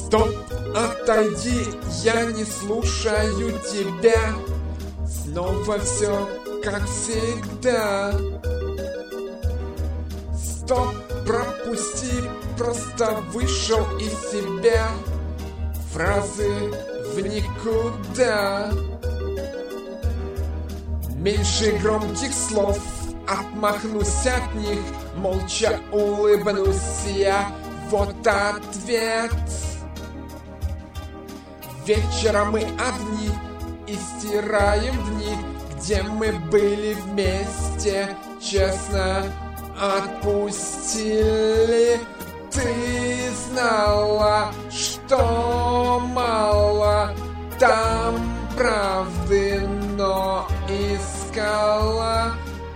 Стоп, отойди, я не слушаю тебя. Снова все как всегда. Стоп, пропусти, просто вышел из себя. Фразы в никуда. Меньше громких слов, отмахнусь от них, молча улыбнусь я. Вот ответ. Вечером мы одни и стираем дни, где мы были вместе, честно отпустили. Ты знала, что мало там правды, но искала.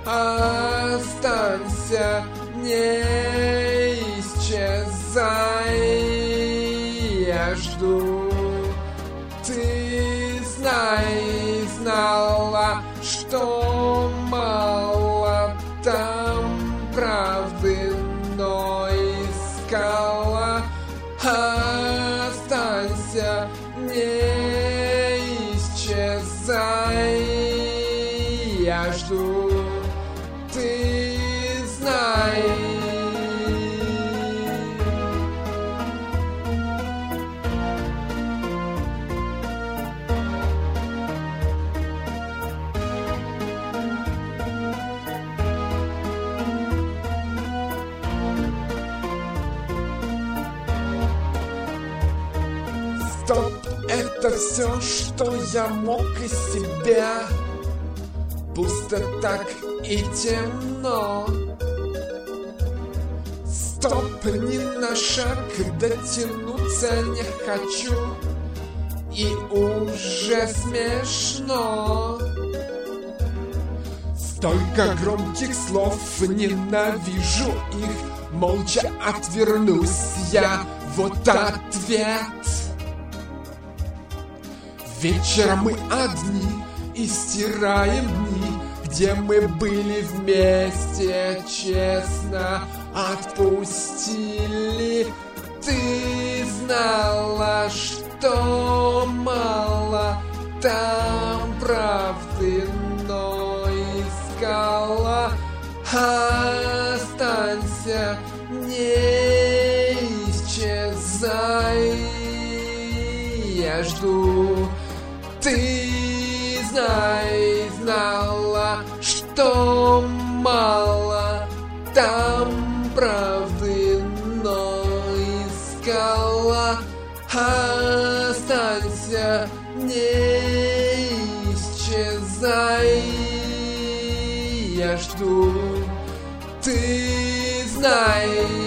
Останься, не исчезай, я жду. Ты знала, что мало там правды, но искала. Останься, не исчезай, я жду. Ты знай. Стоп, это все, что я мог из себя. Пусто так и темно. Стоп, ни на шаг дотянуться не хочу. И уже смешно. Столько громких слов, ненавижу их. Молча отвернусь я, вот ответ. Вечером мы одни и стираем дни, где мы были вместе, честно отпустили. Ты знала, что мало там правды, но искала. Останься, не исчезай, я жду. Ты знала, что мало там правды, но искала. Останься, не исчезай, я жду. Ты знай.